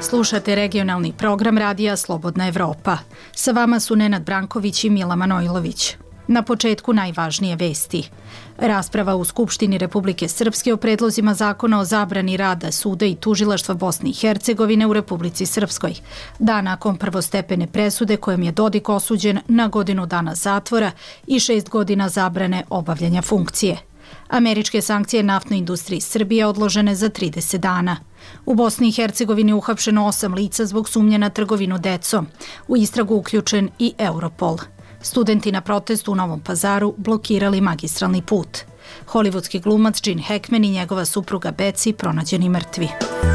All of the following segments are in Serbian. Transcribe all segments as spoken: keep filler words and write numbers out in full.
Slušate regionalni program radija Slobodna Evropa. Sa vama su Nenad Branković i Mila Manojlović. Na početku najvažnije vesti. Rasprava u Skupštini Republike Srpske o predlozima zakona o zabrani rada suda i tužilaštva Bosne i Hercegovine u Republici Srpskoj. Dan nakon prvostepene presude kojom je Dodik osuđen na godinu dana zatvora i šest godina zabrane obavljanja funkcije. Američke sankcije naftnoj industriji Srbije odložene za trideset dana. U Bosni i Hercegovini uhapšeno osam lica zbog sumnje na trgovinu decom. U istragu uključen i Europol. Studenti na protestu u Novom Pazaru blokirali magistralni put. Hollywoodski glumac Gene Hackman i njegova supruga Betsy pronađeni mrtvi.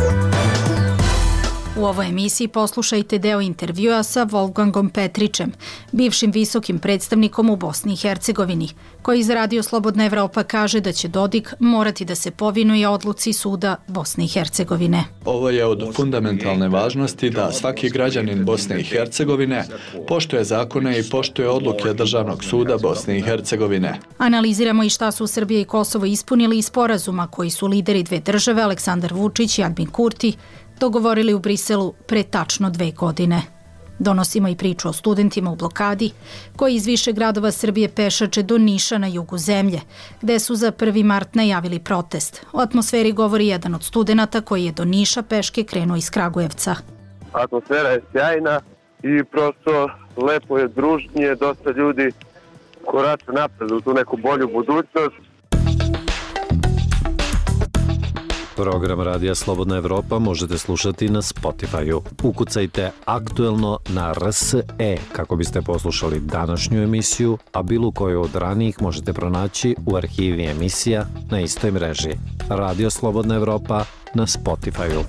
U ovoj emisiji poslušajte deo intervjua sa Wolfgangom Petrićem, bivšim visokim predstavnikom u Bosni i Hercegovini, koji za Radio Slobodna Evropa kaže da će Dodik morati da se povinuje odluci suda Bosne i Hercegovine. Ovo je od fundamentalne važnosti da svaki građanin Bosne i Hercegovine poštuje zakone i poštuje odluke Državnog suda Bosne i Hercegovine. Analiziramo i šta su Srbija i Kosovo ispunili iz sporazuma koji su lideri dve države, Aleksandar Vučić i Albin Kurti, dogovorili u Briselu pre tačno dve godine. Donosimo i priču o studentima u blokadi, koji iz više gradova Srbije pešače do Niša na jugu zemlje, gde su za prvi mart najavili protest. O atmosferi govori jedan od studenata koji je do Niša peške krenuo iz Kragujevca. Atmosfera je sjajna i prosto lepo je, družnije, dosta ljudi korača napred u tu neku bolju budućnost. Program Radija Slobodna Evropa možete slušati na Spotify-u. Ukucajte aktuelno na R S E kako biste poslušali današnju emisiju, a bilo koju od ranijih možete pronaći u arhivi emisija na istoj mreži. Radio Slobodna Evropa na Spotify-u.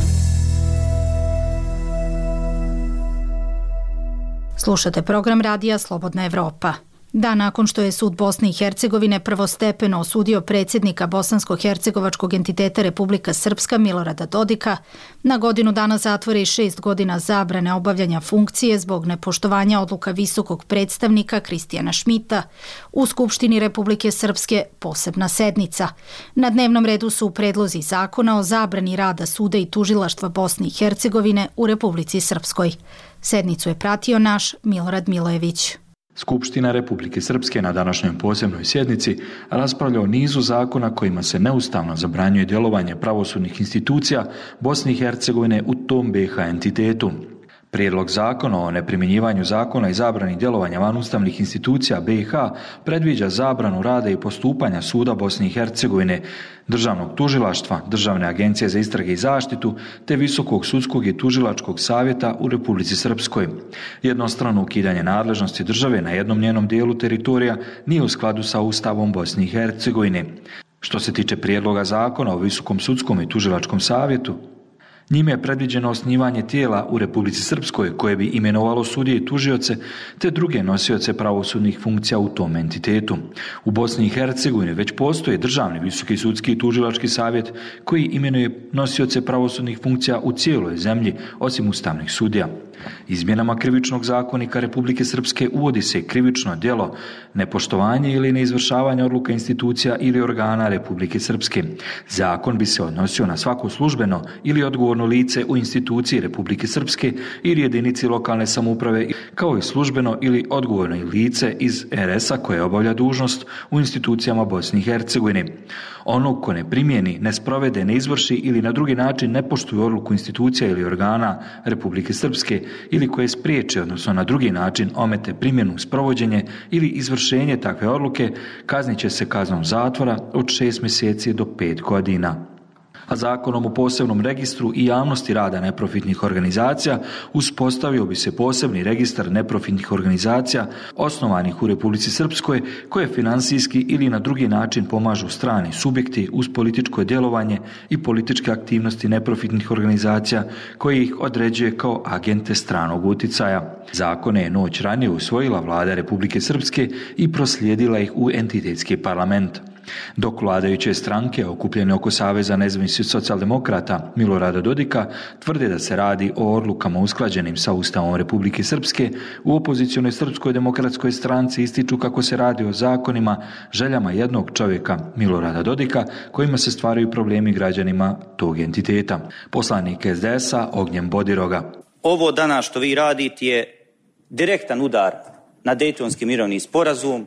Slušate program Radija Slobodna Evropa. Dan nakon što je sud Bosne i Hercegovine prvostepeno osudio predsjednika bosansko-hercegovačkog entiteta Republika Srpska Milorada Dodika na godinu dana zatvora i šest godina zabrane obavljanja funkcije zbog nepoštovanja odluka visokog predstavnika Kristijana Šmita, u Skupštini Republike Srpske posebna sednica. Na dnevnom redu su predlozi zakona o zabrani rada suda i tužilaštva Bosne i Hercegovine u Republici Srpskoj. Sednicu je pratio naš Milorad Milojević. Skupština Republike Srpske na današnjoj posebnoj sjednici raspravlja o nizu zakona kojima se neustavno zabranjuje djelovanje pravosudnih institucija Bosne i Hercegovine u tom B iH entitetu. Prijedlog zakona o neprimjenjivanju zakona i zabrani djelovanja vanustavnih institucija B iH predviđa zabranu rada i postupanja suda Bosne i Hercegovine, Državnog tužilaštva, Državne agencije za istrage i zaštitu, te Visokog sudskog i tužilačkog savjeta u Republici Srpskoj. Jednostrano ukidanje nadležnosti države na jednom njenom dijelu teritorija nije u skladu sa Ustavom Bosne i Hercegovine. Što se tiče prijedloga zakona o Visokom sudskom i tužilačkom savjetu, njime je predviđeno osnivanje tijela u Republici Srpskoj koje bi imenovalo sudije i tužioce te druge nosioce pravosudnih funkcija u tom entitetu. U Bosni i Hercegovini već postoji Državni visoki sudski i tužilački savjet koji imenuje nosioce pravosudnih funkcija u cijeloj zemlji osim ustavnih sudija. Izmjenama Krivičnog zakonika Republike Srpske uvodi se krivično djelo nepoštovanje ili neizvršavanje odluka institucija ili organa Republike Srpske. Zakon bi se odnosio na svako službeno ili odgovorno lice u instituciji Republike Srpske ili jedinici lokalne samouprave, kao i službeno ili odgovorno lice iz R S-a koje obavlja dužnost u institucijama Bosne i Hercegovine. Onog ko ne primjeni, ne sprovede, ne izvrši ili na drugi način ne poštuje odluku institucija ili organa Republike Srpske ili koje spriječe, odnosno na drugi način omete primjenu, sprovođenje ili izvršenje takve odluke, kaznit će se kaznom zatvora od šest mjeseci do pet godina. A zakonom o posebnom registru i javnosti rada neprofitnih organizacija uspostavio bi se posebni registar neprofitnih organizacija osnovanih u Republici Srpskoj koje finansijski ili na drugi način pomažu strani subjekti uz političko djelovanje i političke aktivnosti neprofitnih organizacija koji ih određuje kao agente stranog uticaja. Zakone je noć ranije usvojila vlada Republike Srpske i proslijedila ih u entitetski parlament. Dok vladajuće stranke okupljene oko Saveza nezavisnih politici socijaldemokrata Milorada Dodika tvrde da se radi o odlukama usklađenim sa Ustavom Republike Srpske, u opozicionoj Srpskoj demokratskoj stranci ističu kako se radi o zakonima, željama jednog čovjeka Milorada Dodika, kojima se stvaraju problemi građanima tog entiteta. Poslanik es de es a Ognjen Bodiroga. Ovo danas što vi radite je direktan udar na Dejtonski mirovni sporazum,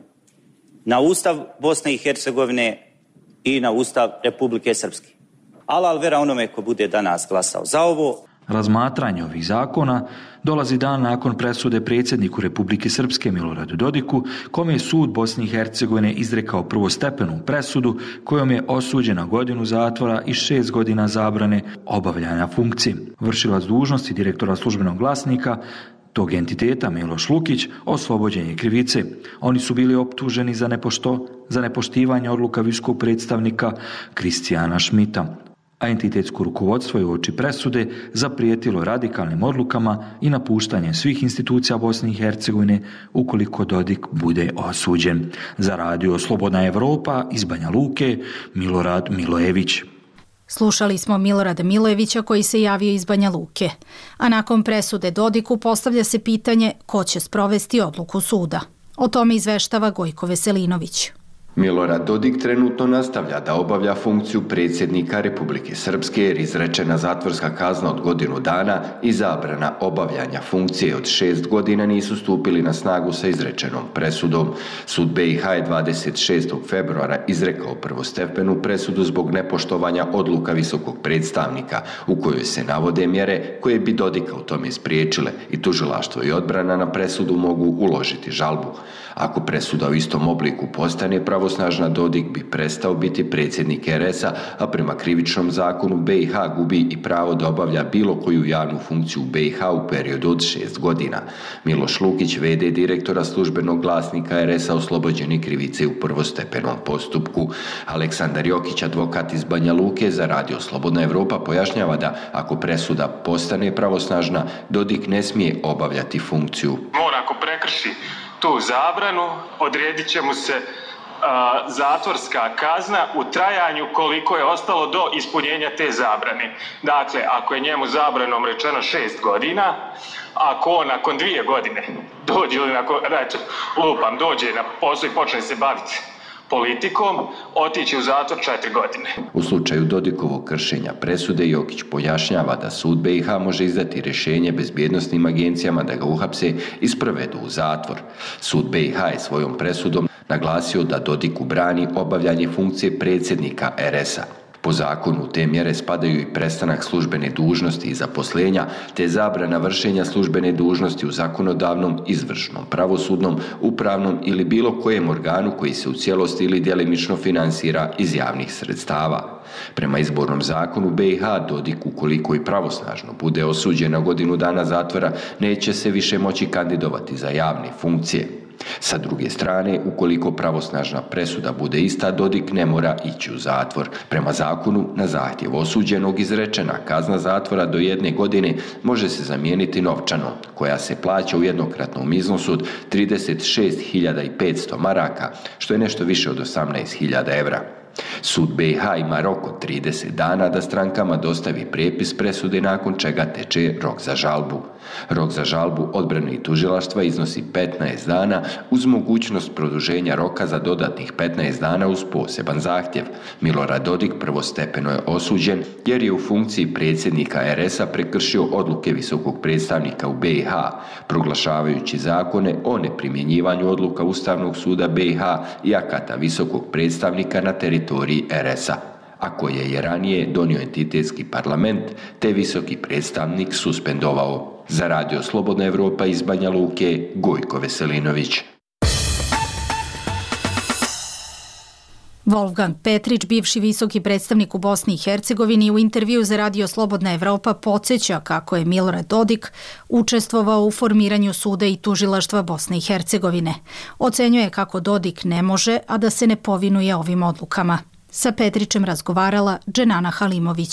na Ustav Bosne i Hercegovine i na Ustav Republike Srpske. Alal vera onome ko bude danas glasao za ovo. Razmatranje ovih zakona dolazi dan nakon presude predsjedniku Republike Srpske Miloradu Dodiku, kome je sud Bosne i Hercegovine izrekao prvostepenu presudu kojom je osuđen na godinu zatvora i šest godina zabrane obavljanja funkcije. Vršilac dužnosti direktora Službenog glasnika tog entiteta, Miloš Lukić, oslobođen je krivice. Oni su bili optuženi za, nepošto, za nepoštivanje odluka visokog predstavnika Kristijana Šmita. A entitetsko rukovodstvo je uoči presude zaprijetilo radikalnim odlukama i napuštanjem svih institucija Bosne i Hercegovine ukoliko Dodik bude osuđen. Za radio Slobodna Evropa iz Banja Luke, Milorad Milojević. Slušali smo Milorada Milojevića koji se javio iz Banja Luke. A nakon presude Dodiku postavlja se pitanje ko će sprovesti odluku suda. O tome izveštava Gojko Veselinović. Milorad Dodik trenutno nastavlja da obavlja funkciju predsjednika Republike Srpske jer izrečena zatvorska kazna od godinu dana i zabrana obavljanja funkcije od šest godina nisu stupili na snagu sa izrečenom presudom. Sud be i ha je dvadeset šestog februara izrekao prvostepenu presudu zbog nepoštovanja odluka visokog predstavnika u kojoj se navode mjere koje bi Dodika u tome spriječile i tužilaštvo i odbrana na presudu mogu uložiti žalbu. Ako presuda u istom obliku postane pravosnažna, Dodik bi prestao biti predsjednik er es a, a prema krivičnom zakonu be i ha gubi i pravo da obavlja bilo koju javnu funkciju u be i ha u periodu od šest godina. Miloš Lukić, ve de direktora Službenog glasnika er es a, oslobođen je krivice u prvostepenom postupku. Aleksandar Jokić, advokat iz Banja Luke, za radio Slobodna Evropa pojašnjava da ako presuda postane pravosnažna, Dodik ne smije obavljati funkciju. Mora, ako prekrši tu zabranu, odredit će mu se a, zatvorska kazna u trajanju koliko je ostalo do ispunjenja te zabrane. Dakle, ako je njemu zabranom rečeno šest godina, ako on nakon dvije godine dođe ili nakon, reći, lupam, dođe na posao i počne se baviti politikom, otići u zatvor četiri godine. U slučaju Dodikovog kršenja presude, Jokić pojašnjava da sud be i ha može izdati rješenje bezbjednosnim agencijama da ga uhapse i sprovedu u zatvor. Sud be i ha je svojom presudom naglasio da Dodiku brani obavljanje funkcije predsjednika er es a. Po zakonu te mjere spadaju i prestanak službene dužnosti i zaposlenja, te zabrana vršenja službene dužnosti u zakonodavnom, izvršnom, pravosudnom, upravnom ili bilo kojem organu koji se u cijelosti ili djelimično finansira iz javnih sredstava. Prema izbornom zakonu be i ha, Dodik, ukoliko i pravosnažno bude osuđen na godinu dana zatvora, neće se više moći kandidovati za javne funkcije. Sa druge strane, ukoliko pravosnažna presuda bude ista, Dodik ne mora ići u zatvor. Prema zakonu, na zahtjev osuđenog izrečena kazna zatvora do jedne godine može se zamijeniti novčanom, koja se plaća u jednokratnom iznosu od trideset šest hiljada petsto maraka, što je nešto više od osamnaest hiljada evra. Sud be i ha ima rok od trideset dana da strankama dostavi prijepis presude, nakon čega teče rok za žalbu. Rok za žalbu odbrane i tužilaštva iznosi petnaest dana uz mogućnost produženja roka za dodatnih petnaest dana uz poseban zahtjev. Milorad Dodik prvostepeno je osuđen jer je u funkciji predsjednika er es a prekršio odluke visokog predstavnika u be i ha, proglašavajući zakone o neprimjenjivanju odluka Ustavnog suda be i ha i akata visokog predstavnika na teritoriji er es a, a koje je ranije donio entitetski parlament te visoki predstavnik suspendovao. Za radio Slobodna Evropa iz Banja Luke, Gojko Veselinović. Wolfgang Petrić, bivši visoki predstavnik u Bosni i Hercegovini, u intervju za radio Slobodna Evropa podsjeća kako je Milorad Dodik učestvovao u formiranju suda i tužilaštva Bosne i Hercegovine. Ocenjuje kako Dodik ne može, a da se ne povinuje ovim odlukama. Sa Petrićem razgovarala Dženana Halimović.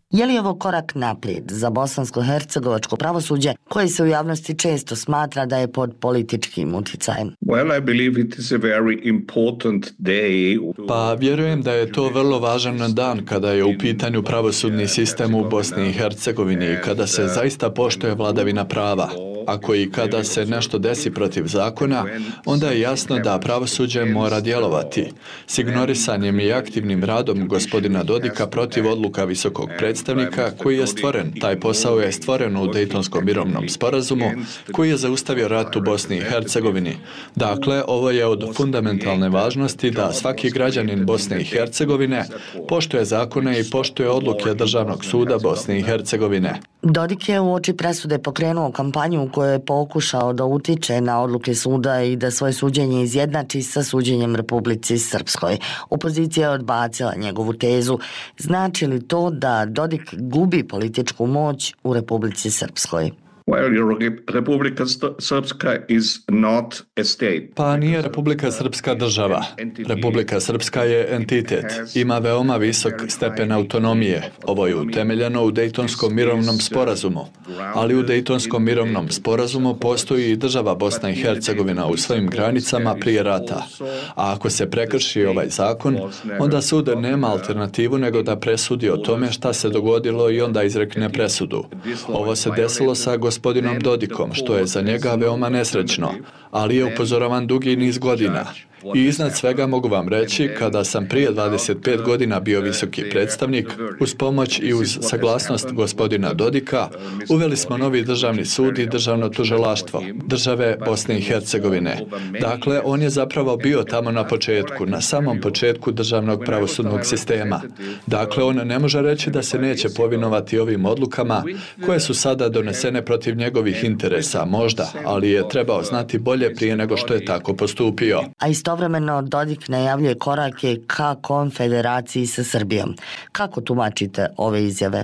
Je li ovo korak naprijed za bosansko-hercegovačko pravosuđe koje se u javnosti često smatra da je pod političkim uticajem? Well, I believe it is a very important day. Pa vjerujem da je to vrlo važan dan kada je u pitanju pravosudni sistem u Bosni i Hercegovini i kada se zaista poštuje vladavina prava. Ako i kada se nešto desi protiv zakona, onda je jasno da pravosuđe mora djelovati. S ignorisanjem i aktivnim radom gospodina Dodika protiv odluka visokog predstavnika koji je stvoren, taj posao je stvoren u Dejtonskom mirovnom sporazumu koji je zaustavio rat u Bosni i Hercegovini. Dakle, ovo je od fundamentalne važnosti da svaki građanin Bosne i Hercegovine poštuje zakone i poštuje odluke Državnog suda Bosne i Hercegovine. Dodik je uoči presude pokrenuo kampanju u kojoj je pokušao da utiče na odluke suda i da svoje suđenje izjednači sa suđenjem Republici Srpskoj. Opozicija je odbacila njegovu tezu. Znači li to da Dodik gubi političku moć u Republici Srpskoj? Well, Republika Srpska is not a state. Pa nije Republika Srpska država. Republika Srpska je entitet. Ima veoma visok stepen autonomije. Ovo je utemeljeno u Dejtonskom mirovnom sporazumu. Ali u Dejtonskom mirovnom sporazumu postoji i država Bosna i Hercegovina u svojim granicama prije rata. A ako se prekrši ovaj zakon, onda sud nema alternativu nego da presudi o tome šta se dogodilo i onda izrekne presudu. Ovo se desilo sa gospodinom gospodinom Dodikom, što je za njega veoma nesrećno, ali je upozoravan dugi niz godina. I iznad svega mogu vam reći, kada sam prije dvadeset pet godina bio visoki predstavnik, uz pomoć i uz saglasnost gospodina Dodika, uveli smo novi državni sud i državno tužilaštvo države Bosne i Hercegovine. Dakle, on je zapravo bio tamo na početku, na samom početku državnog pravosudnog sistema. Dakle, on ne može reći da se neće povinovati ovim odlukama koje su sada donesene protiv njegovih interesa, možda, ali je trebao znati bolje prije nego što je tako postupio. A istovremeno Dodik najavljuje korake ka konfederaciji sa Srbijom. Kako tumačite ove izjave?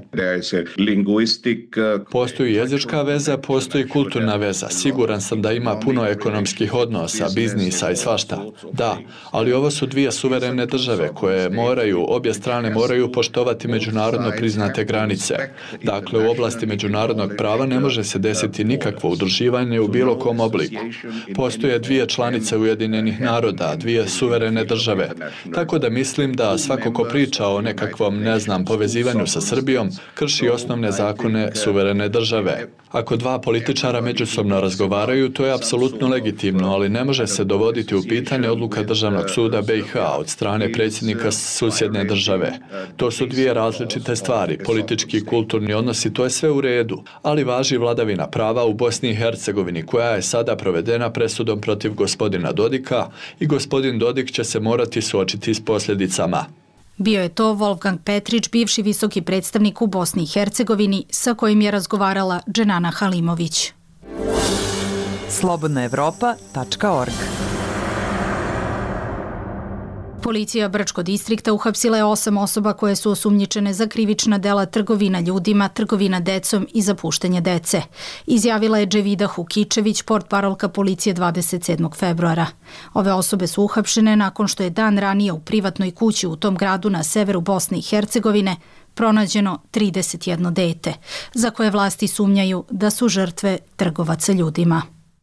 Postoji jezička veza, postoji kulturna veza. Siguran sam da ima puno ekonomskih odnosa, biznisa i svašta. Da, ali ovo su dvije suverene države koje moraju, obje strane moraju poštovati međunarodno priznate granice. Dakle, u oblasti međunarodnog prava ne može se desiti nikakvo udruživanje u bilo kom obliku. Postoje dvije članice Ujedinjenih naroda, dvije suverene države. Tako da mislim da svako ko priča o nekakvom, ne znam, povezivanju sa Srbijom, krši osnovne zakone suverene države. Ako dva političara međusobno razgovaraju, to je apsolutno legitimno, ali ne može se dovoditi u pitanje odluka Državnog suda B i H od strane predsjednika susjedne države. To su dvije različite stvari, politički i kulturni odnosi, to je sve u redu, ali važi vladavina prava u Bosni i Hercegovini, koja je sada provedena presudom protiv gospodina Dodika i gospodin Dodik će se morati suočiti s posljedicama. Bio je to Wolfgang Petrić, bivši visoki predstavnik u Bosni i Hercegovini, sa kojim je razgovarala Dženana Halimović. slobodna evropa tačka org. Policija Brčkog distrikta uhapsila je osam osoba koje su osumnjičene za krivična dela trgovina ljudima, trgovina decom i zapuštanje dece. Izjavila je Dževida Hukičević, portparolka policije dvadeset sedmog februara. Ove osobe su uhapšene nakon što je dan ranije u privatnoj kući u tom gradu na severu Bosne i Hercegovine pronađeno trideset jedno dete, za koje vlasti sumnjaju da su žrtve trgovaca ljudima.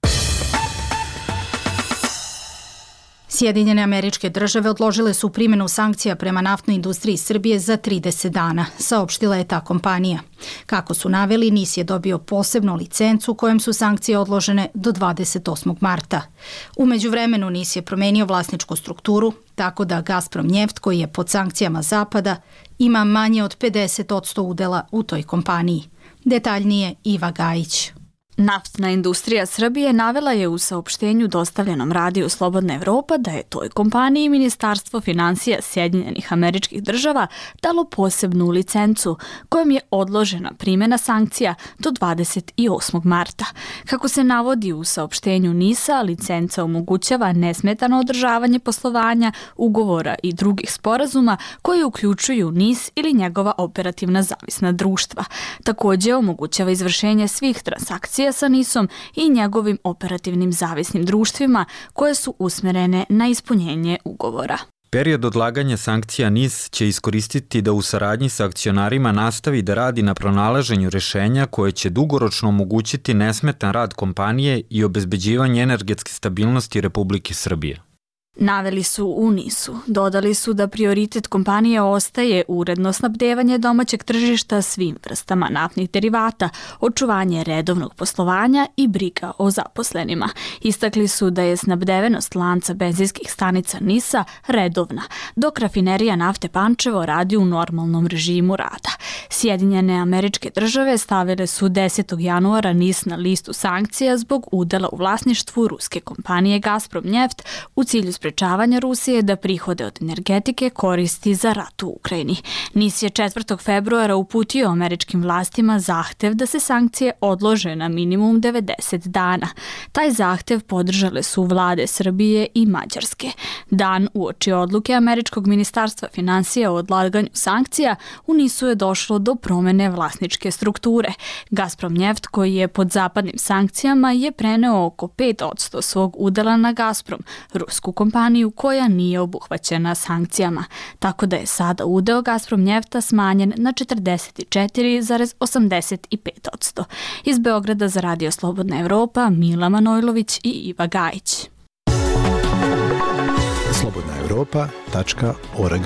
Sjedinjene Američke Države odložile su primjenu sankcija prema naftnoj industriji Srbije za trideset dana, saopštila je ta kompanija. Kako su naveli, N I S je dobio posebnu licencu kojem su sankcije odložene do dvadeset osmog marta. U međuvremenu N I S je promenio vlasničku strukturu, tako da Gazprom Njeft, koji je pod sankcijama Zapada, ima manje od pedeset odsto udela u toj kompaniji. Detaljnije Iva Gajić. Naftna industrija Srbije navela je u saopštenju dostavljenom radiju Slobodna Evropa da je toj kompaniji Ministarstvo finansija Sjedinjenih Američkih Država dalo posebnu licencu kojom je odložena primjena sankcija do dvadeset osmog marta. Kako se navodi u saopštenju N I S-a, licenca omogućava nesmetano održavanje poslovanja, ugovora i drugih sporazuma koji uključuju N I S ili njegova operativna zavisna društva. Također omogućava izvršenje svih transakcija sa N I S-om i njegovim operativnim zavisnim društvima koje su usmjerene na ispunjenje ugovora. Period odlaganja sankcija N I S će iskoristiti da u saradnji sa akcionarima nastavi da radi na pronalaženju rešenja koje će dugoročno omogućiti nesmetan rad kompanije i obezbeđivanje energetske stabilnosti Republike Srbije. Naveli su u N I S-u. Dodali su da prioritet kompanije ostaje uredno snabdevanje domaćeg tržišta svim vrstama naftnih derivata, očuvanje redovnog poslovanja i briga o zaposlenima. Istakli su da je snabdevenost lanca benzinskih stanica N I S-a redovna, dok rafinerija nafte Pančevo radi u normalnom režimu rada. Sjedinjene Američke Države stavile su desetog januara N I S na listu sankcija zbog udela u vlasništvu ruske kompanije Gazprom Njeft u cilju sprečavanja Rusije da prihode od energetike koristi za rat u Ukrajini. N I S je četvrtog februara uputio američkim vlastima zahtev da se sankcije odlože na minimum devedeset dana. Taj zahtev podržale su vlade Srbije i Mađarske. Dan uoči odluke američkog ministarstva finansija o odlaganju sankcija, u N I S-u je došlo do promene vlasničke strukture. Gazprom Njeft, koji je pod zapadnim sankcijama, je preneo oko pet posto svog udela na Gazprom, rusku kompaniju koja nije obuhvaćena sankcijama, tako da je sada udeo Gazprom Njefta smanjen na četrdeset četiri zarez osamdeset pet posto. Iz Beograda za Radio Slobodna Evropa, Mila Manojlović i Iva Gajić. slobodna evropa tačka org.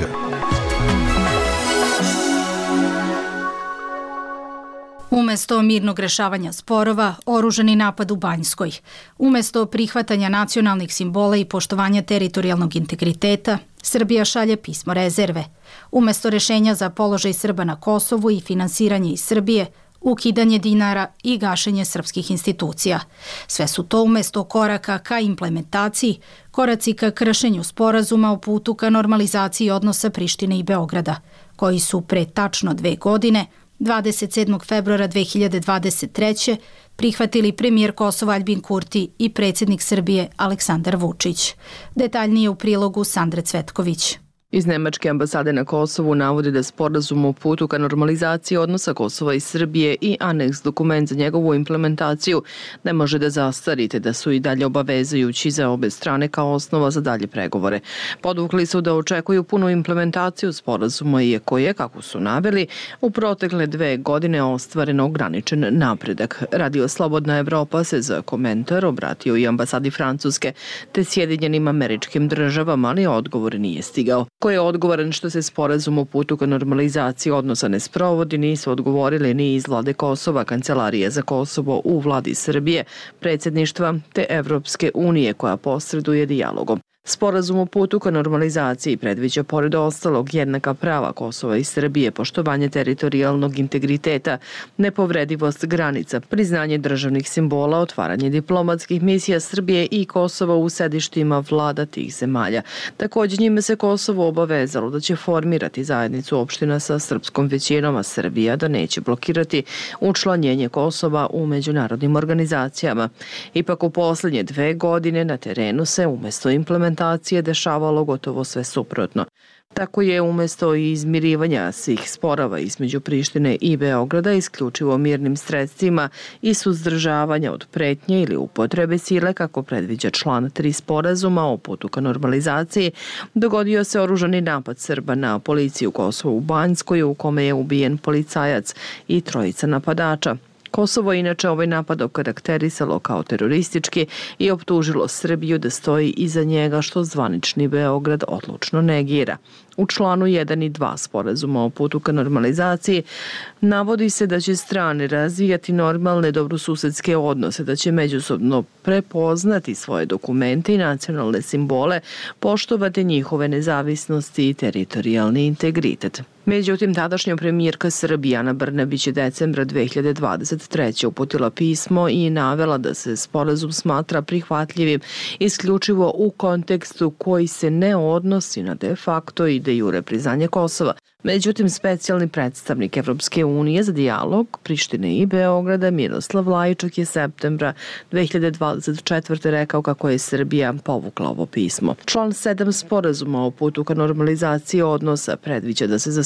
Umesto mirnog rešavanja sporova, oružani napad u Banjskoj. Umesto prihvatanja nacionalnih simbola i poštovanja teritorijalnog integriteta, Srbija šalje pismo rezerve. Umesto rešenja za položaj Srba na Kosovu i finansiranje iz Srbije, ukidanje dinara i gašenje srpskih institucija. Sve su to umesto koraka ka implementaciji, koraci ka kršenju sporazuma o putu ka normalizaciji odnosa Prištine i Beograda, koji su pre tačno dve godine, dvadeset sedmog februara dve hiljade dvadeset treće prihvatili premijer Kosova Aljbin Kurti i predsjednik Srbije Aleksandar Vučić. Detaljnije u prilogu Sandre Cvetković. Iz Nemačke ambasade na Kosovu navodi da sporazum o putu ka normalizaciji odnosa Kosova i Srbije i aneks dokument za njegovu implementaciju ne može da zastari, te da su i dalje obavezujući za obe strane kao osnova za dalje pregovore. Podvukli su da očekuju punu implementaciju sporazuma, iako je, kako su naveli, u protekle dve godine ostvaren ograničen napredak. Radio Slobodna Evropa se za komentar obratio i ambasadi Francuske te Sjedinjenim Američkim Državama, ali odgovor nije stigao. Ko je odgovoran što se sporazum o putu ka normalizaciji odnosa ne sprovodi, nisu odgovorili ni iz vlade Kosova, Kancelarije za Kosovo u vladi Srbije, predsjedništva te Evropske unije koja posreduje dijalogom. Sporazum o putu ka normalizaciji predviđa pored ostalog jednaka prava Kosova i Srbije, poštovanje teritorijalnog integriteta, nepovredivost granica, priznanje državnih simbola, otvaranje diplomatskih misija Srbije i Kosova u sedištima vlada tih zemalja. Također njime se Kosovo obavezalo da će formirati zajednicu opština sa srpskom većinom, a Srbija da neće blokirati učlanjenje Kosova u međunarodnim organizacijama. Ipak u posljednje dve godine na terenu se umjesto implementacije dešavalo gotovo sve suprotno. Tako je umjesto izmirivanja svih sporova između Prištine i Beograda isključivo mirnim sredstvima i suzdržavanja od pretnje ili upotrebe sile, kako predviđa član tri sporazuma o putu ka normalizaciji, dogodio se oružani napad Srba na policiju Kosova u Banjskoj, u kome je ubijen policajac i trojica napadača. Kosovo inače ovaj napad okarakterisalo kao teroristički i optužilo Srbiju da stoji iza njega, što zvanični Beograd odlučno negira. U članu jedan i dva sporazuma o putu ka normalizaciji navodi se da će strane razvijati normalne dobrosusedske odnose, da će međusobno prepoznati svoje dokumente i nacionalne simbole, poštovati njihove nezavisnosti i teritorijalni integritet. Međutim, tadašnja premijerka Srbije Ana Brnabić je decembra dve hiljade dvadeset treće uputila pismo i navela da se sporazum smatra prihvatljivim isključivo u kontekstu koji se ne odnosi na de facto i de jure priznanje Kosova. Međutim, specijalni predstavnik Evropske unije za dijalog Prištine i Beograda Miroslav Lajčak je septembra dve hiljade dvadeset četvrte rekao kako je Srbija povukla ovo pismo. Član sedam sporazuma o putu ka normalizaciji odnosa predviđa da se za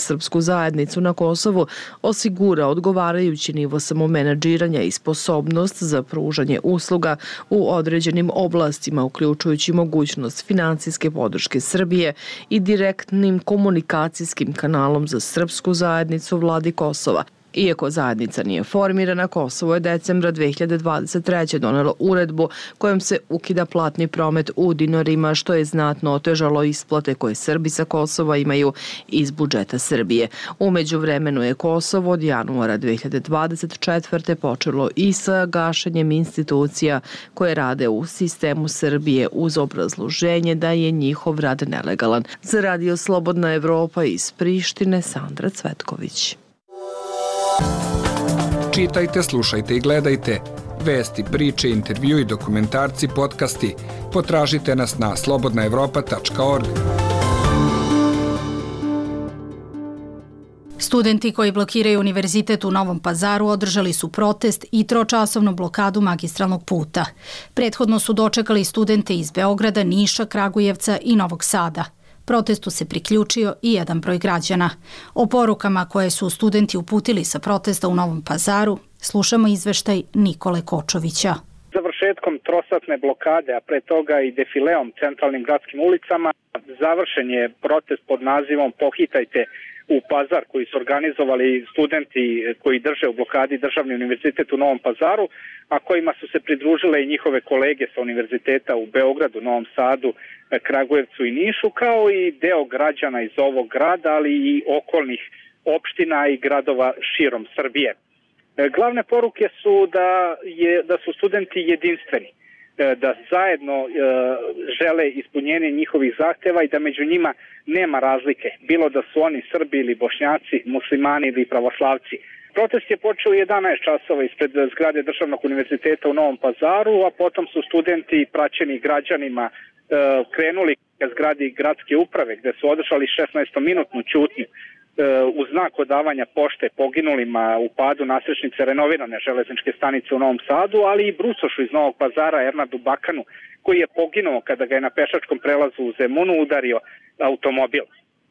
srpsku zajednicu na Kosovu osigura odgovarajući nivo samomenadžiranja i sposobnost za pružanje usluga u određenim oblastima, uključujući mogućnost financijske podrške Srbije i direktnim komunikacijskim kanalom za srpsku zajednicu vladi Kosova. Iako zajednica nije formirana, Kosovo je decembra dve hiljade dvadeset treće donelo uredbu kojom se ukida platni promet u dinarima, što je znatno otežalo isplate koje Srbi sa Kosova imaju iz budžeta Srbije. U međuvremenu je Kosovo od januara dve hiljade dvadeset četvrte počelo i sa gašenjem institucija koje rade u sistemu Srbije uz obrazloženje da je njihov rad nelegalan. Za Radio Slobodna Evropa iz Prištine, Sandra Cvetković. Čitajte, slušajte i gledajte vesti, priče, intervju i dokumentarci, podcasti. Potražite nas na slobodna evropa tačka org. Studenti koji blokiraju univerzitet u Novom Pazaru održali su protest i tročasovnu blokadu magistralnog puta. Prethodno su dočekali studente iz Beograda, Niša, Kragujevca i Novog Sada. Protestu se priključio i jedan broj građana. O porukama koje su studenti uputili sa protesta u Novom Pazaru slušamo izveštaj Nikole Kočovića. Završetkom trosatne blokade, a pre toga i defileom centralnim gradskim ulicama, završen je protest pod nazivom Pohitajte u Pazar, koji su organizovali studenti koji drže u blokadi Državni univerzitet u Novom Pazaru, a kojima su se pridružile i njihove kolege sa univerziteta u Beogradu, Novom Sadu, Kragujevcu i Nišu, kao i deo građana iz ovog grada, ali i okolnih opština i gradova širom Srbije. Glavne poruke su da, je, da su studenti jedinstveni, da zajedno e, žele ispunjenje njihovih zahteva i da među njima nema razlike, bilo da su oni Srbi ili Bošnjaci, muslimani ili pravoslavci. Protest je počeo u jedanaest časova ispred zgrade Državnog univerziteta u Novom Pazaru, a potom su studenti praćeni građanima e, krenuli ka zgradi gradske uprave, gde su održali šesnaestominutnu ćutnju u znak odavanja pošte poginulima u padu nasrećnice renovirane železničke stanice u Novom Sadu, ali i brucošu iz Novog Pazara Ernadu Bakanu, koji je poginuo kada ga je na pešačkom prelazu u Zemunu udario automobil.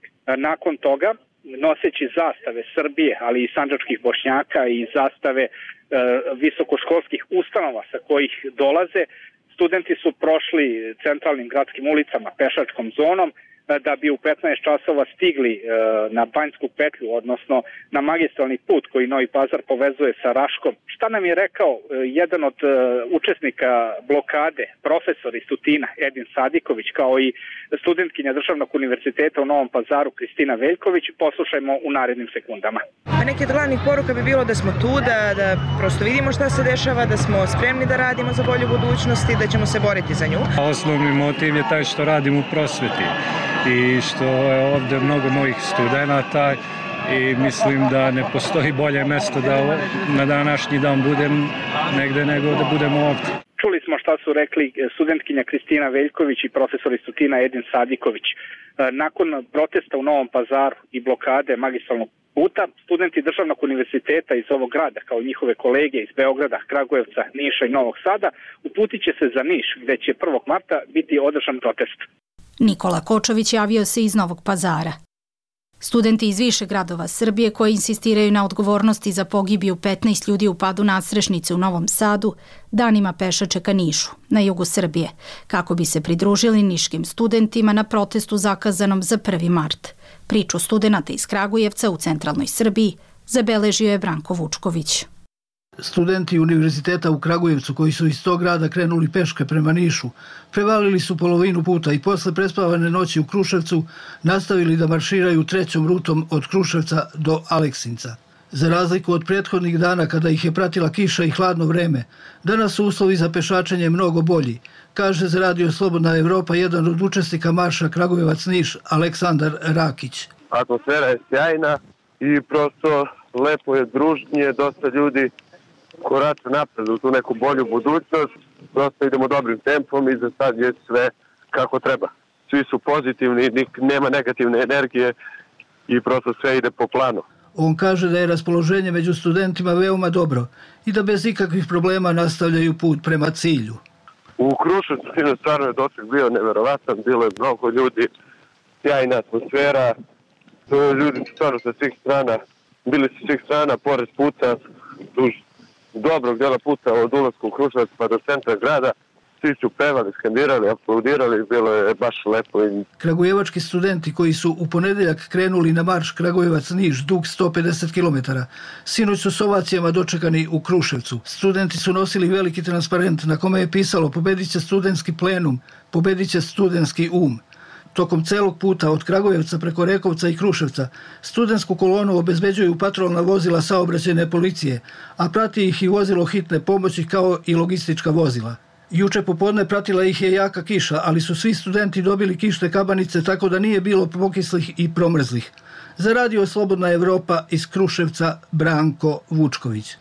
Nakon toga, noseći zastave Srbije, ali i sandžačkih Bošnjaka i zastave e, visokoškolskih ustanova sa kojih dolaze, studenti su prošli centralnim gradskim ulicama pešačkom zonom, da bi u petnaest časova stigli e, na Banjsku petlju, odnosno na magistralni put koji Novi Pazar povezuje sa Raškom. Šta nam je rekao e, jedan od e, učesnika blokade, profesor iz Tutina, Edin Sadiković, kao i studentkinja Državnog univerziteta u Novom Pazaru, Kristina Veljković, poslušajmo u narednim sekundama. Neki od glavnih poruka bi bilo da smo tu, da, da prosto vidimo šta se dešava, da smo spremni da radimo za bolju budućnost i da ćemo se boriti za nju. Osnovni motiv je taj što radim u prosveti i što je ovde mnogo mojih studenata i mislim da ne postoji bolje mesto da na današnji dan budem negde nego da budem ovde. Čuli smo šta su rekli studentkinja Kristina Veljković i profesor iz Tutina Edin Sadiković. Nakon protesta u Novom Pazaru i blokade magistralnog puta, studenti Državnog univerziteta iz ovog grada, kao njihove kolege iz Beograda, Kragujevca, Niša i Novog Sada, uputit će se za Niš, gde će prvog marta biti održan protest. Nikola Kočović javio se iz Novog Pazara. Studenti iz više gradova Srbije koji insistiraju na odgovornosti za pogibiju petnaest ljudi u padu nadstrešnice u Novom Sadu danima pešače ka Nišu, na jugu Srbije, kako bi se pridružili niškim studentima na protestu zakazanom za prvi mart. Priču studenata iz Kragujevca u centralnoj Srbiji zabeležio je Branko Vučković. Studenti univerziteta u Kragujevcu koji su iz tog grada krenuli peške prema Nišu, prevalili su polovinu puta i posle prespavane noći u Kruševcu nastavili da marširaju trećom rutom od Kruševca do Aleksinca. Za razliku od prethodnih dana kada ih je pratila kiša i hladno vreme, danas su uslovi za pešačenje mnogo bolji, kaže za Radio Slobodna Evropa jedan od učesnika marša Kragujevac-Niš, Aleksandar Rakić. Atmosfera je sjajna i prosto lepo je, družnije, dosta ljudi korača napred u tu neku bolju budućnost, prosto idemo dobrim tempom i za sad je sve kako treba. Svi su pozitivni, nema negativne energije i prosto sve ide po planu. On kaže da je raspoloženje među studentima veoma dobro i da bez ikakvih problema nastavljaju put prema cilju. U Kruševcu stvarno je doseg bio neverovatan, bilo je mnogo ljudi, sjajna atmosfera, Ljudi su stvarno sa svih strana, bili su svih strana, pored puta, duž dobrog dela puta od ulaska u Kruševac pa do centra grada. Svi su pevali, skandirali, aplaudirali, bilo je baš lepo. Kragujevački studenti koji su u ponedeljak krenuli na marš Kragujevac-Niš, dug sto pedeset kilometara, sinoć su s ovacijama dočekani u Kruševcu. Studenti su nosili veliki transparent na kome je pisalo "Pobedit će studentski plenum, pobedit će studentski um". Tokom celog puta od Kragujevca preko Rekovca i Kruševca studentsku kolonu obezbeđuju patrolna vozila saobraćajne policije, a prati ih i vozilo hitne pomoći kao i logistička vozila. Juče popodne pratila ih je jaka kiša, ali su svi studenti dobili kišne kabanice, tako da nije bilo pokislih i promrzlih. Za Radio Slobodna Evropa iz Kruševca, Branko Vučković.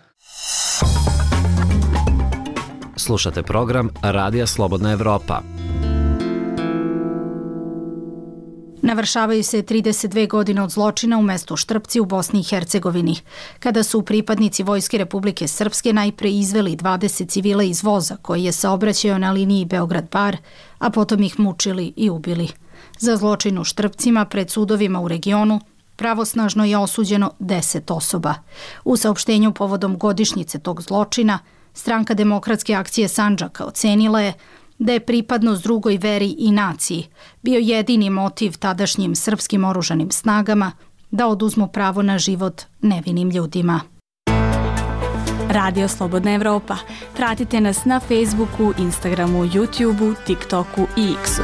Slušate program Radija Slobodna Evropa. Navršavaju se trideset dve godine od zločina u mestu Štrpci u Bosni i Hercegovini, kada su pripadnici Vojske Republike Srpske najpre izveli dvadeset civila iz voza koji je saobraćao na liniji Beograd-Bar, a potom ih mučili i ubili. Za zločin u Štrpcima pred sudovima u regionu pravosnažno je osuđeno deset osoba. U saopštenju povodom godišnjice tog zločina, Stranka demokratske akcije Sandžaka ocenila je da je pripadnost drugoj veri i naciji bio jedini motiv tadašnjim srpskim oružanim snagama da oduzmu pravo na život nevinim ljudima. Radio Slobodna Evropa. Pratite nas na Facebooku, Instagramu, YouTubeu, TikToku i X-u.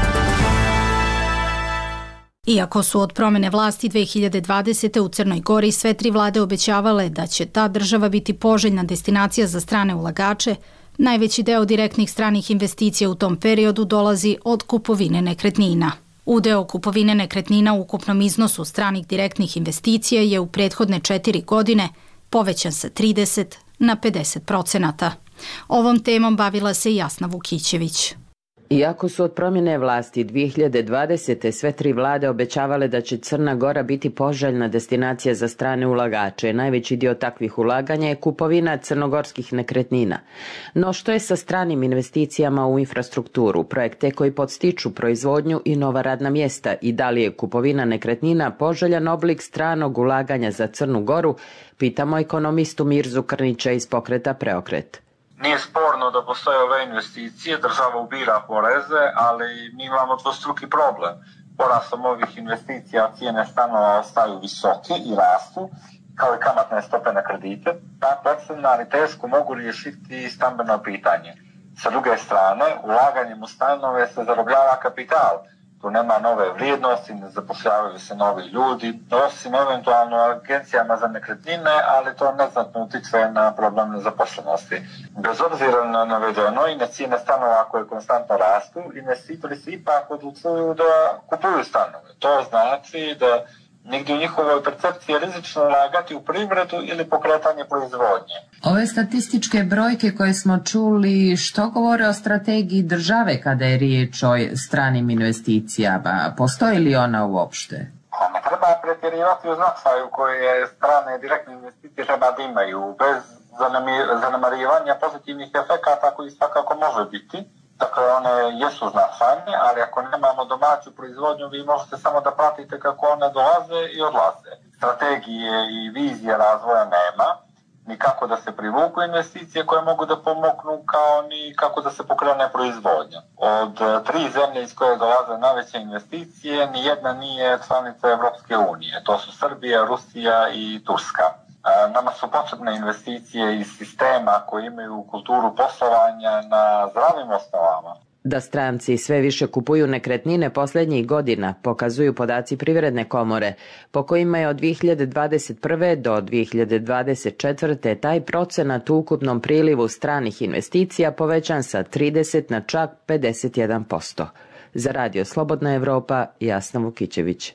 Iako su od promene vlasti dve hiljade dvadesete. u Crnoj Gori sve tri vlade obećavale da će ta država biti poželjna destinacija za strane ulagače, najveći deo direktnih stranih investicija u tom periodu dolazi od kupovine nekretnina. Udeo kupovine nekretnina u ukupnom iznosu stranih direktnih investicija je u prethodne četiri godine povećan sa trideset na pedeset procenata. Ovom temom bavila se Jasna Vukićević. Iako su od promjene vlasti dve hiljade dvadesete. sve tri vlade obećavale da će Crna Gora biti poželjna destinacija za strane ulagače, najveći dio takvih ulaganja je kupovina crnogorskih nekretnina. No što je sa stranim investicijama u infrastrukturu, projekte koji podstiču proizvodnju i nova radna mjesta, i da li je kupovina nekretnina poželjan oblik stranog ulaganja za Crnu Goru, pitamo ekonomistu Mirzu Krnića iz pokreta Preokret. Nije sporno da postoje ove investicije, država ubira poreze, ali mi imamo dvostruki problem. Porastom ovih investicija cijene stanova ostaju visoke i rastu, kao i kamatne stope na kredite. Ta podstanari teško mogu riješiti stambeno pitanje. Sa druge strane, ulaganjem u stanove se zarobljava kapital. Tu nema nove vrijednosti, ne zapošljavaju se novi ljudi, osim eventualno agencijama za nekretnine, ali to neznatno utiče na problem nezaposlenosti. Bez obzira na navedeno i na cijene stanova koje konstantno rastu, investitori se ipak odlučuju da kupuju stanove. To znači da nigdje u njihovoj percepciji je rizično ulagati u privredu ili pokretanje proizvodnje. Ove statističke brojke koje smo čuli, što govore o strategiji države kada je riječ o stranim investicijama? Postoji li ona uopšte? Ne treba pretjerivati u značaju koje strane direktne investicije treba da imaju, bez zanemarivanja pozitivnih efekata koji svakako može biti. Dakle, one jesu značajne, ali ako nemamo domaću proizvodnju, vi možete samo da pratite kako one dolaze i odlaze. Strategije i vizije razvoja nema, ni kako da se privuku investicije koje mogu da pomognu, kao ni kako da se pokrene proizvodnja. Od tri zemlje iz koje dolaze najveće investicije, ni jedna nije članica Evropske unije. To su Srbija, Rusija i Turska. Nama su potrebne investicije iz sistema koji imaju kulturu poslovanja na zdravim osnovama. Da stranci sve više kupuju nekretnine posljednjih godina pokazuju podaci Privredne komore, po kojima je od dve hiljade dvadeset prve. do dve hiljade dvadeset četvrte. taj procenat u ukupnom prilivu stranih investicija povećan sa trideset na čak pedeset jedan posto. Za Radio Slobodna Evropa, Jasna Vukićević.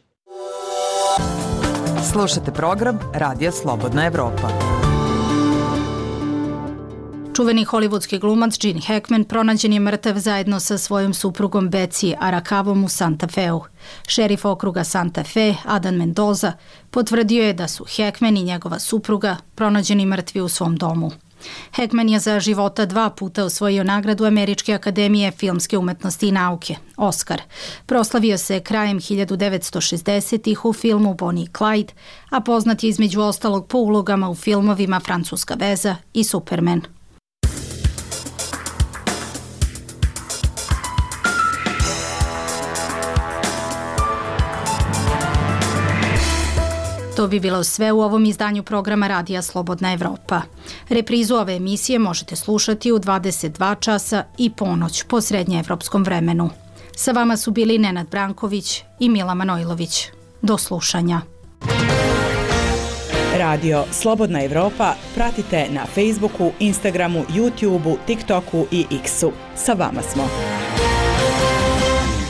Slušate program Radija Slobodna Evropa. Čuveni hollywoodski glumac Gene Hackman pronađen je mrtav zajedno sa svojom suprugom Betsy Arakavom u Santa Feu. Šerif okruga Santa Fe, Adan Mendoza, potvrdio je da su Hackman i njegova supruga pronađeni mrtvi u svom domu. Hackman je za života dva puta osvojio nagradu Američke akademije filmske umetnosti i nauke, Oscar. Proslavio se krajem hiljadu devetsto šezdesetih u filmu Bonnie i Clyde, a poznat je između ostalog po ulogama u filmovima Francuska veza i Superman. To bi bilo sve u ovom izdanju programa Radija Slobodna Evropa. Reprizu ove emisije možete slušati u dvadeset dva časa i ponoć po srednjeevropskom vremenu. Sa vama su bili Nenad Branković i Mila Manojlović. Do slušanja. Radio Slobodna Evropa pratite na Facebooku, Instagramu, YouTubeu, TikToku i X-u. Sa vama smo.